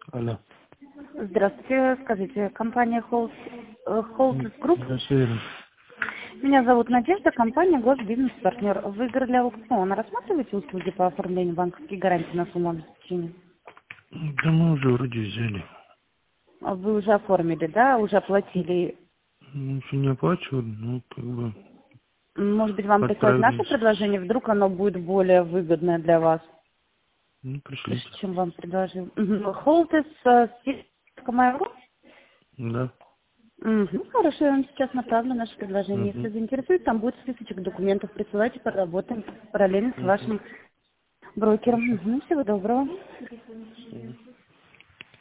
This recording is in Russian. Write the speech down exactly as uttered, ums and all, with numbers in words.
Алло. Здравствуйте, скажите, компания Холд Холдс Групп. Да, все верно. Меня зовут Надежда, компания Госбизнес-партнер. Вы играли аукцион. Рассматриваете услуги по оформлению банковских гарантий на сумму обеспечения? Да мы уже вроде взяли. А Вы уже оформили, да? Уже оплатили? Ну, еще не оплачивали, но как бы Может быть, вам прислать наше отправились. предложение? Вдруг оно будет более выгодное для вас, Ну, пришлите. чем вам предложил. Холдс, Mail.ru? Да. Угу, хорошо, я вам сейчас направлю наше предложение. Если Угу. заинтересует, там будет списочек документов. Присылайте, поработаем параллельно с Угу. вашим брокером. Хорошо. Угу, всего доброго. Мгм.